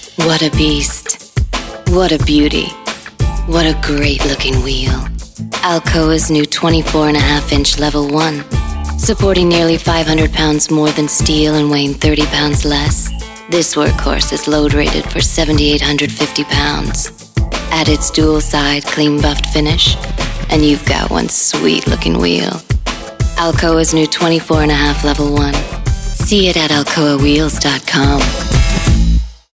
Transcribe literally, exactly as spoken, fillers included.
What a beast. What a beauty. What a great looking wheel. Alcoa's new twenty-four and a half inch level one. Supporting nearly five hundred pounds more than steel and weighing thirty pounds less. This workhorse is load rated for seven thousand eight hundred fifty pounds. Add its dual side clean buffed finish, and you've got one sweet looking wheel. Alcoa's new twenty-four and a half level one. See it at alcoa wheels dot com.